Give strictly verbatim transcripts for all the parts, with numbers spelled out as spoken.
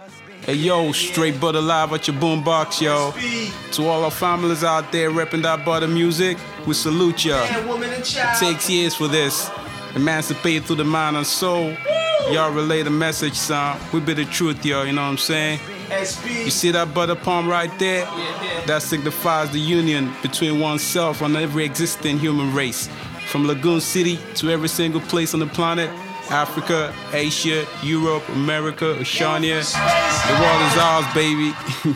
Hey yo, straight butter live at your boombox, yo. To all our families out there repping that butter music, we salute ya. It takes years for this. Emancipated through the mind and soul. Y'all relay the message, son. We be the truth, yo, you know what I'm saying? You see that butter palm right there? That signifies the union between oneself and every existing human race. From Lagoon City to every single place on the planet. Africa, Asia, Europe, America, Oceania. The world is ours, baby.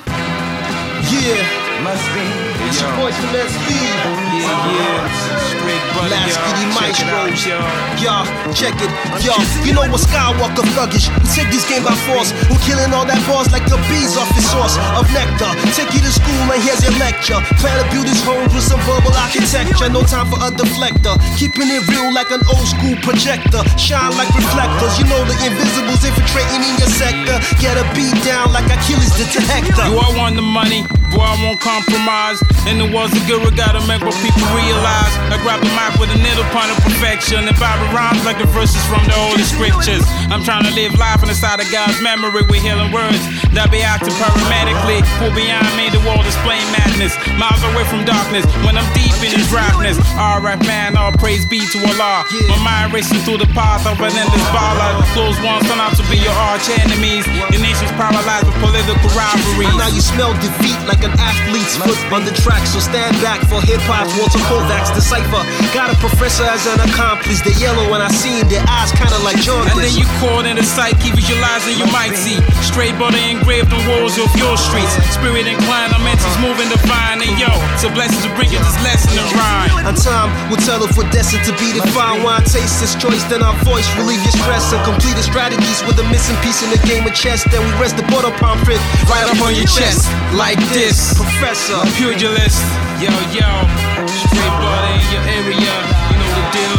Yeah. Must be. It's your boy from S B. Yeah, yeah. Straight butter, Lasky Maestros. Y'all, check it. Yo, you know what Skywalker thuggish. We take this game by force. We're killing all that bars like the bees off the source of nectar. Take you to school and here's your lecture. Plan to build this home with some verbal architecture. No time for a deflector. Keeping it real like an old school projector. Shine like reflectors. You know the invisibles infiltrating in your sector. Get a beat down like Achilles did to Hector. Do I want the money? Boy, I won't compromise. In the world's a good, we gotta make what people realize. I grab the mic with a needle point of perfection and Bible rhymes like the verses from the Holy Scriptures. I'm trying to live life inside of God's memory with healing words that be acting paramedically. Pull beyond me, the world is plain madness. Miles away from darkness when I'm deep in His rapness. Alright, man, all praise be to Allah. My mind racing through the path of an endless baller. Those ones turn out to be your arch enemies. The nation's paralyzed with political rivalries. And now you smell defeat like an athlete's foot on the track, so stand back for hip-hop's Walter Kovacs decipher. Got a professor as an accomplice. They yellow when I seen their eyes kinda like John. And then you caught in the psyche, visualizing you might see straight butter engraved on walls of your streets. Spirit inclined, our mentals moving divine. And yo, it's a blessing to bring you this lesson in rhyme. And time will tell if we're destined to be defined. Wine taste this choice, then our voice relieve your stress and complete the strategies with a missing piece in the game of chess. Then we rest the butter palm print right up on your chest, like this. Professor, pugilist, yo, yo, straight butter in your area, you know the deal.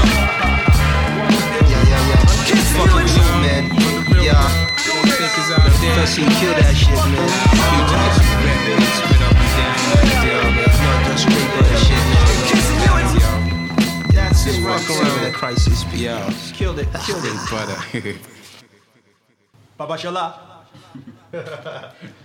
Yeah, yeah, yeah. Keep fucking with you, man. Yeah. Professor, you kill that shit, man. Pugilist, rap, spit up and down, you know the deal, man. No, just straight butter shit, man. That's just fuck around with crisis, yo. Killed it, killed it. Butter. Baba Shala.